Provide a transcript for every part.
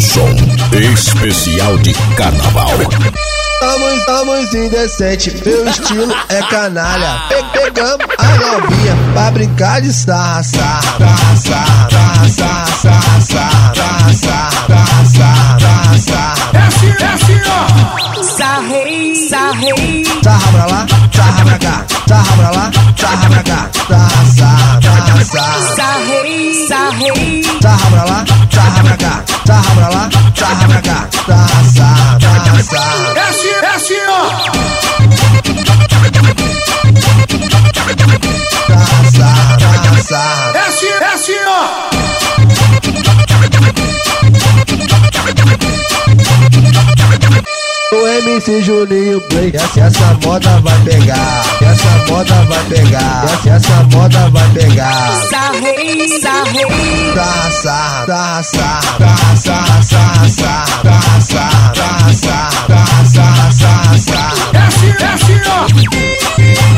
som especial de carnaval. Estamos indecente, meu estilo é canalha. Pegamos a novinha pra brincar de sarra, sarra, sarra, sarra, sarra, sarra, sarra, sarra, sarra. É assim, ó. Sarrei, sarrei. Sarra pra lá, sarra pra cá, sarra pra lá, sarra pra cá, sarra, sarra, sarra. Sarrei, sarrei. Sarra pra lá, sarra pra cá, sarra pra lá, sarra pra cá, sarra, sarra, sarra. É assim, ó. Sarra, sarra. É assim, ó. O MC Juninho Play, essa moda vai pegar, essa moda vai pegar, essa moda vai pegar. Sarrei, sarrei. Sarra, sarra, sarra, sarra, sarra, sarra, sarra, sarra, sarra, sarra, sarra, sarra. É assim, ó.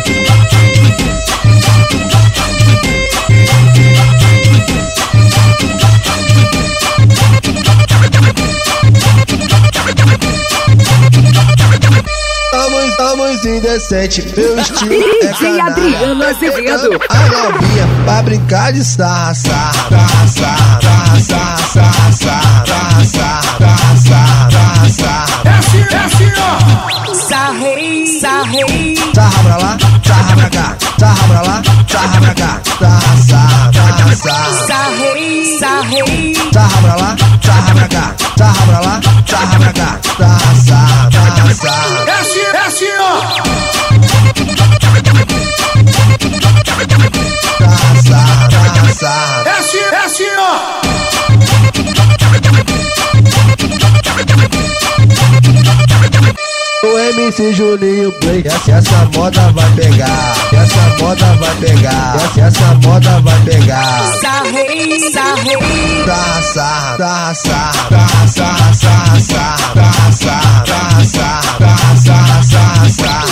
Estamos indecente, meu estilo é DJ Adriano Azevedo. a novinha pra brincar de sarra, sarra, sarra, sarra, sarra, sarra, sarra, sarra, sarra. É assim, ó. Sarrei, sarrei. Sarra pra lá, sarra pra cá, sarra pra lá, sarra pra cá, sarra, sarra, sarra. Sarrei, sarrei. Sarra pra lá, sarra pra cá, sarra pra lá, sarra pra cá, sarra, sarra, sarra. É assim, ó. Sarra, sarra. É assim, ó. O MC Juninho Play, essa moda vai pegar, essa moda vai pegar, essa moda vai pegar. Sarrei, sarrei. Sarra, sarra, sarra, sarra, sarra, sarra, sarra, sarra, sarra, sarra, sarra, sarra.